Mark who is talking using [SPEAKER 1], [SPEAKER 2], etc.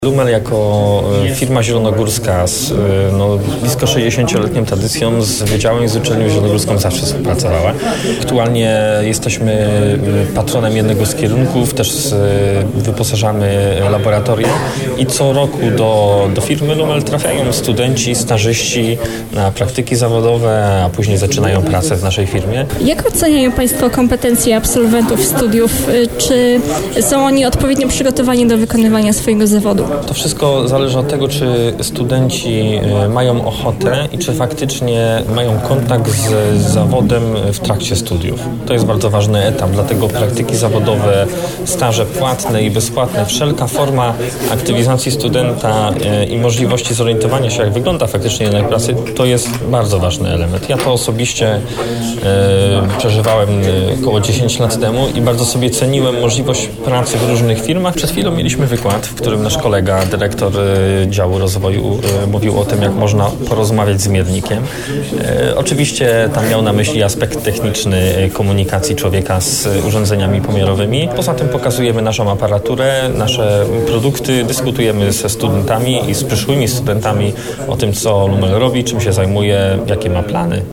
[SPEAKER 1] Lumel jako firma zielonogórska z blisko 60-letnią tradycją z Wydziałem i z Uczelnią Zielonogórską zawsze współpracowała. Aktualnie jesteśmy patronem jednego z kierunków, też wyposażamy laboratorium i co roku do firmy Lumel trafiają studenci, stażyści na praktyki zawodowe, a później zaczynają pracę w naszej firmie.
[SPEAKER 2] Jak oceniają Państwo kompetencje absolwentów studiów? Czy są oni odpowiednio przygotowani do wykonywania swojego zawodu?
[SPEAKER 1] To wszystko zależy od tego, czy studenci mają ochotę i czy faktycznie mają kontakt z zawodem w trakcie studiów. To jest bardzo ważny etap, dlatego praktyki zawodowe, staże płatne i bezpłatne, wszelka forma aktywizacji studenta i możliwości zorientowania się, jak wygląda faktycznie rynek pracy, to jest bardzo ważny element. Ja to osobiście przeżywałem około 10 lat temu i bardzo sobie ceniłem możliwość pracy w różnych firmach. Przed chwilą mieliśmy wykład, w którym nasz kolega, dyrektor działu rozwoju, mówił o tym, jak można porozmawiać z miernikiem. Oczywiście tam miał na myśli aspekt techniczny komunikacji człowieka z urządzeniami pomiarowymi. Poza tym pokazujemy naszą aparaturę, nasze produkty, dyskutujemy ze studentami i z przyszłymi studentami o tym, co Lumel robi, czym się zajmuje, jakie ma plany.